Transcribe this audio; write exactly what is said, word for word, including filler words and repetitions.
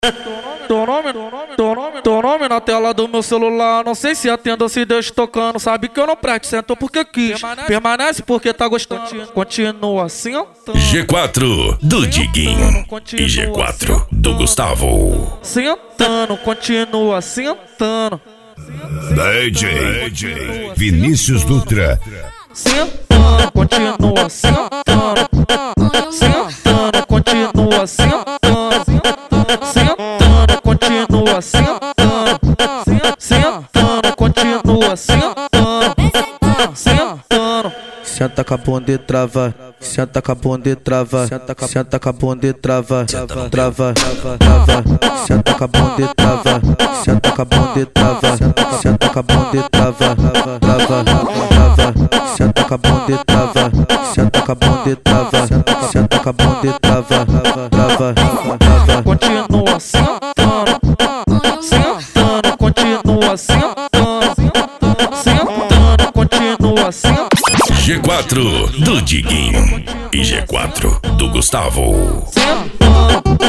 Teu nome, teu nome, teu nome na tela do meu celular. Não sei se atendo ou se deixo tocando. Sabe que eu não presto, sentou porque quis. Permanece porque tá gostando. Continua assim, ó. G quatro do Diguinho e G quatro do Gustavo. Sentando, continua sentando. D J Vinícius Dutra. Sentando, continua sentando. Sentando, continua sentando. Sentando, continua sentando. Sentando, continua sentando. Sentando. Senta com a bunda e trava, senta com a bunda e trava, senta com a bunda e trava, trava, trava, senta com a bunda e trava, senta com a bunda e trava, senta com a bunda e trava, trava, trava, senta com a bunda e trava, senta com a bunda e trava, senta com a bunda e trava, trava, trava, continua sentando, sentando, continua sentando, sentando, continua sentando. G quatro do Diguinho e G quatro do Gustavo. Sentando.